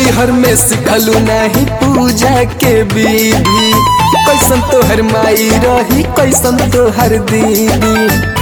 नैहर में सिखलू नहीं पूजा के विधि, कैसन तोहर माई रही कैसन तोहर दीदी।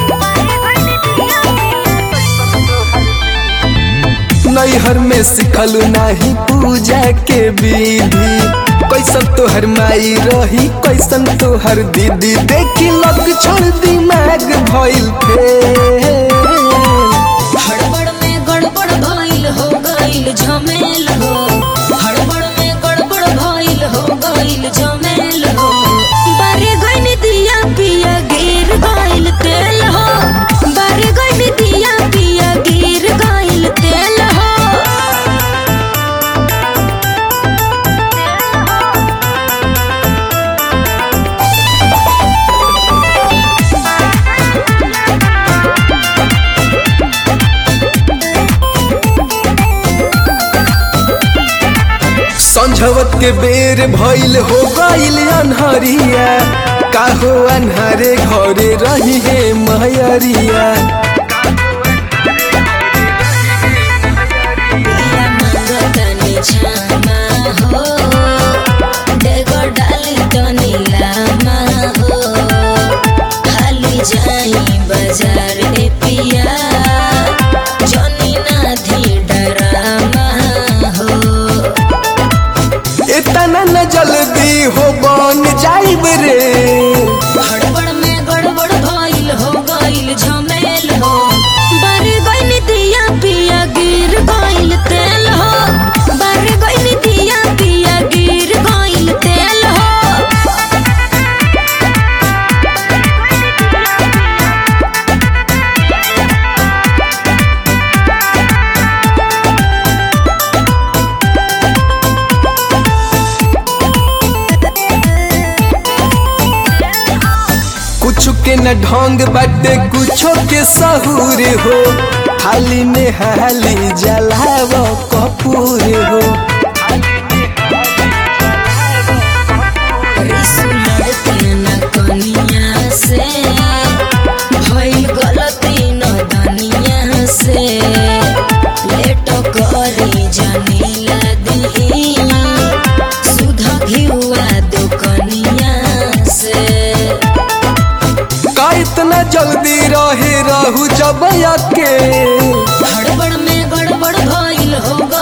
नैहर में सिखलू नहीं पूजा के विधि, कैसन तोहर माई रही कैसन तोहर दीदी। देखी लग छोड़ दिमाग भइल फेल, हड़बड़ में गड़बड़ भइल हो गइल झमेल हो, हड़बड़ में गड़बड़ भइल हो गइल झमेल हो। बारे गइल दिया पिया गिर गइल तेल हो, बारे गइल दिया पिया गिर गइल तेल हो। संझवत के बेर भइल हो गइल अनहरिया, काहो अनहरे घरे रही है महरिया। पिया मंगतनी छामा हो, डेगो डाली तनी लामा हो, खाली जाई बाजार ए पिया जनी नाधी डरामा हो। इतना न जल्दी हो बन जाइब रे, हड़बड़ में गड़बड़ भइल हो गइल झमेल हो। बारे गइल दिया पिया गिर गइल तेल हो, बारे गइल दिया पिया गिर गइल तेल हो। कुछ के न ढंग बाटे कुछो के सहूर हो, हाली में हाली जलाव कपूर हो। लड़ते न कनिया से भइल गलती न दनिया से, लेट करी जनीला दी सुधा घिउआ दुकनिया से। का इतना जल्दी रहे रहू जब के, हड़बड़ में गड़बड़ भइल हो